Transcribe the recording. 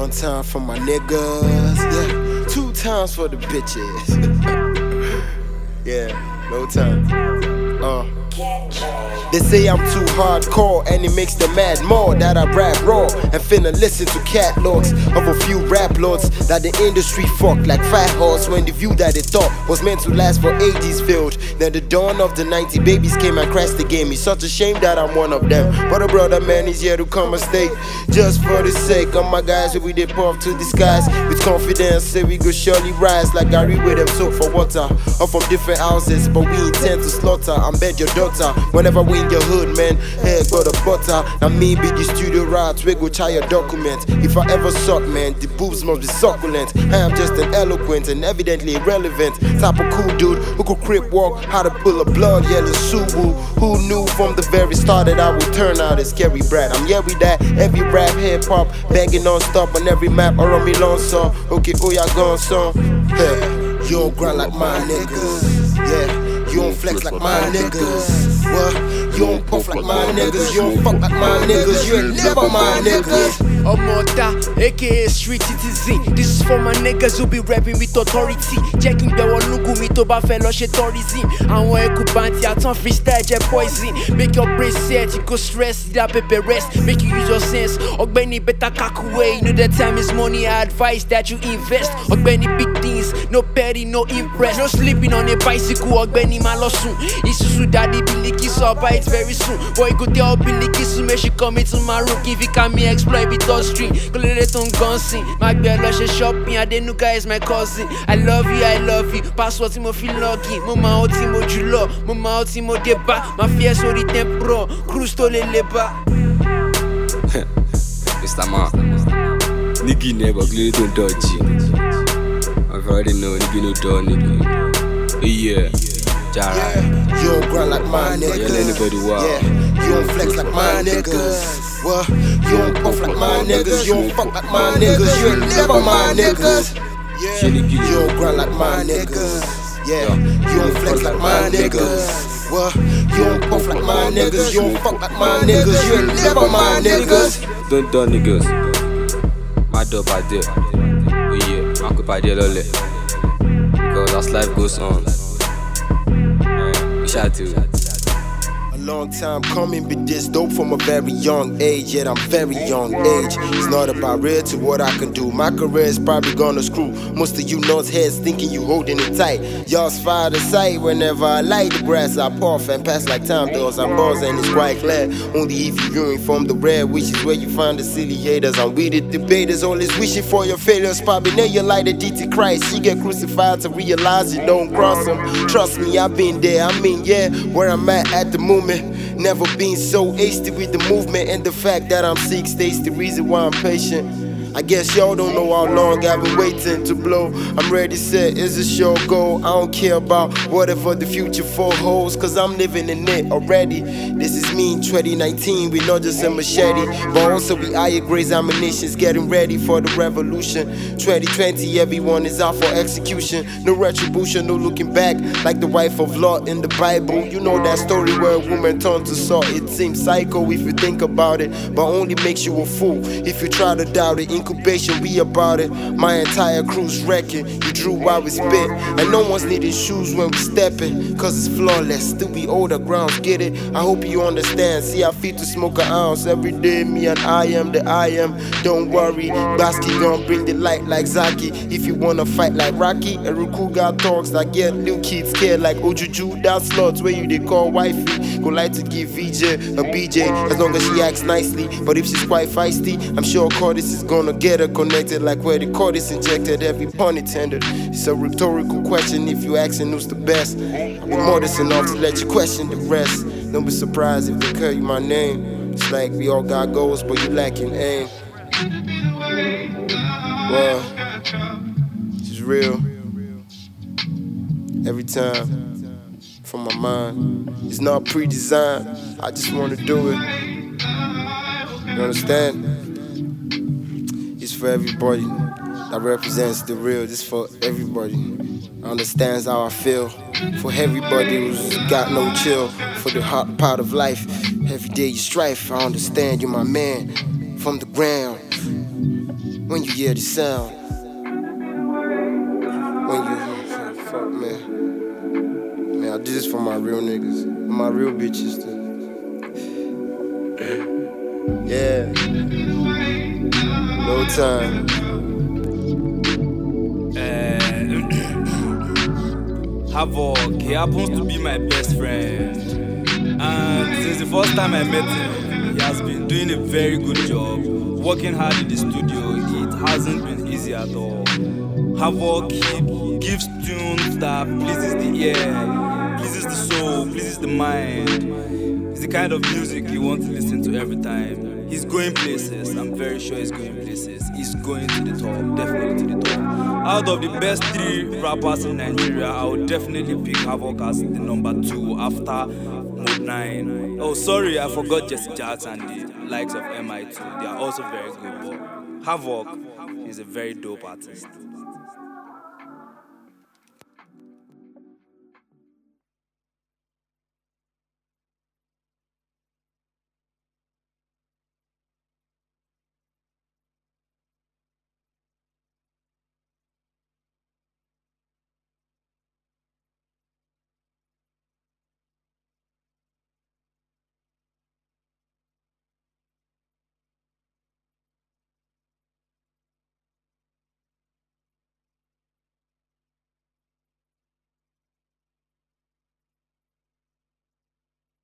One time for my niggas, yeah. 2 times for the bitches. Yeah, no time. They say I'm too hardcore and it makes them mad more that I rap raw and finna listen to catalogs of a few rap lords that the industry fucked like fat horse when the view that they thought was meant to last for ages failed. Then the dawn of the 90 babies came and crashed the game. It's such a shame that I'm one of them, but a brother man is here to come and stay just for the sake of my guys who we did puff to the skies with confidence. Say we go surely rise like Gary with them soak for water or from different houses, but we intend to slaughter and bed your daughter whenever we in your hood, man. Hey, got a butter. Now me be the studio rats, we go try your document. If I ever suck, man, the boobs must be succulent. I am just an eloquent and evidently irrelevant type of cool dude who could crip walk, how to pull a blood yellow Subaru. Who knew from the very start that I would turn out a scary brat? I'm yeah with that, every rap, hip hop, banging non-stop on every map or on me long song. Okay, oh yeah, gone song. Hey, you don't grind like my niggas, yeah. You don't flex like my niggas. What? You don't puff like my niggas. You don't fuck like my niggas. You ain't never my niggas. Omota, aka Street Citizen. This is for my niggas who be rapping with authority. Checking the one look me to ba fellow shit tourism. And when you banty at some freestyle jet poison. Make your brain set, you go stress, that paper rest. Make you use your sense. Ogbeni better kakuwe. You know that time is money. I advise that you invest. Ogbeni big things, no petty, no impress. No sleeping on a bicycle. Ogbeni malosun. Isusu daddy biliki so bite very soon. Boy go tell biliki so make she come into my room. If you can me exploit with us stream. Go let it on gun sing. My girl she shopping. And the new guy is my cousin. I love you, I love you. Password mo feel lucky. Mama oti mo julo. Mama oti mo deba. Ma fie so di tempro. Cruise to le leba. Mr. Man, nigga never glue don't dodge you. I've already know nigga no done nigga. Yeah. Jara. Yeah, you don't grind like my niggas. Anybody wow. Yeah, you don't flex like my niggas. What? You don't puff like my niggas. You don't fuck like my niggas. You ain't never my niggas. Yeah, you don't grind like my niggas. Yeah, you don't flex like my niggas. What? You don't puff like my niggas. You don't fuck like my niggas. You ain't never my niggas. Don't done niggas. My dub I did. Oh yeah, my cup I did lole. Because as life goes on. Shout to a long time coming, but this dope from a very young age. Yet I'm very young age. It's not about real to what I can do. My career is probably gonna screw most of you nuts heads thinking you holding it tight. Y'all's fire the sight whenever I light the grass. I puff and pass like time doors. I'm bars and it's quite clear. Only if you viewing from the red, which is where you find the silly haters. I'm with the debaters, always wishing for your failures. Probably know you like the DT Christ. You get crucified to realize you don't cross him. Trust me, I've been there. I mean, yeah, where I'm at the moment. Never been so hasty with the movement, and the fact that I'm 6 days the reason why I'm patient. I guess y'all don't know how long I've been waiting to blow. I'm ready, set, it's a show go. I don't care about whatever the future holds, cause I'm living in it already. This is me in 2019 with not just a machete, but also with higher grades ammunitions, getting ready for the revolution. 2020, everyone is out for execution. No retribution, no looking back, like the wife of Lot in the Bible. You know that story where a woman turned to salt. It seems psycho if you think about it, but only makes you a fool if you try to doubt it. Incubation, we about it. My entire crew's wrecking. You drew while we spit, and no one's needing shoes when we stepping, cause it's flawless. Still we older grounds, get it? I hope you understand. See, I feel to smoke an ounce every day. Me and I am the I am. Don't worry, Basky gon' bring the light like Zaki. If you wanna fight like Rocky, Eruku got talks that get little kids scared like Ojuju. That slots where you they call wifey. Go like to give VJ a BJ as long as she acts nicely. But if she's quite feisty, I'm sure Cordis is gonna get her connected like where the Cordis injected every pun intended. It's a rhetorical question if you asking who's the best. I'll be modest enough to let you question the rest. Don't be surprised if they call you my name. It's like we all got goals, but you lacking aim. Well, it's real. Every time. From my mind. It's not pre-designed. I just wanna do it. You understand? It's for everybody that represents the real. This for everybody. Understands how I feel. For everybody who's got no chill. For the hot part of life. Every day you strife. I understand you're my man. from the ground. When you hear the sound, when you fuck man, I do this for my real niggas, my real bitches too. Yeah, no time. Havoc, he happens to be my best friend, and since the first time I met him, he has been doing a very good job, working hard in the studio. It hasn't been easy at all. Havoc, he gives tunes that pleases the ear, pleases the soul, pleases the mind. It's the kind of music you want to listen to every time. He's going places, I'm very sure he's going places. He's going to the top, definitely to the top. Out of the best 3 rappers in Nigeria, I would definitely pick Havoc as the number 2 after Mode 9. Oh, sorry, I forgot Jesse Jacks and the likes of MI2. They are also very good, but Havoc is a very dope artist.